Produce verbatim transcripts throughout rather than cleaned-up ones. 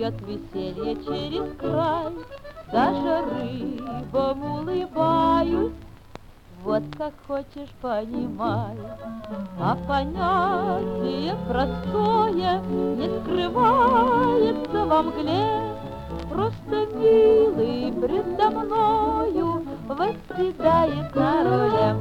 Льет веселье через край, даже рыбам улыбаюсь. Вот как хочешь, понимай, а понятие простое не скрывается во мгле. Просто милый предо мною восседает на руле.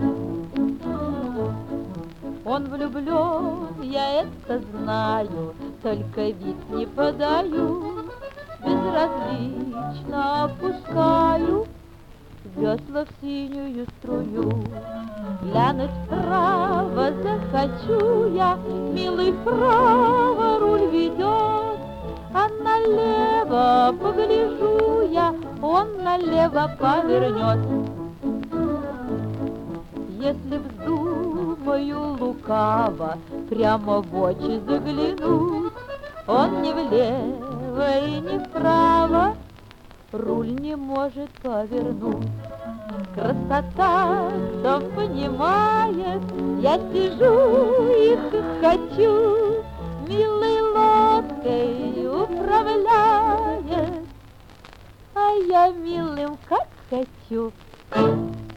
Он влюблен, я это знаю, только вид не подаю, безразлично опускаю весла в синюю струю. Глянуть вправо захочу я, милый вправо руль ведет, а налево погляжу я, он налево повернет. Если вздумаю лукаво прямо в очи заглянуть, он ни влево и ни вправо руль не может повернуть. Красота, кто понимает, я сижу и хочу, милой лодкой управляет, а я милым как хочу.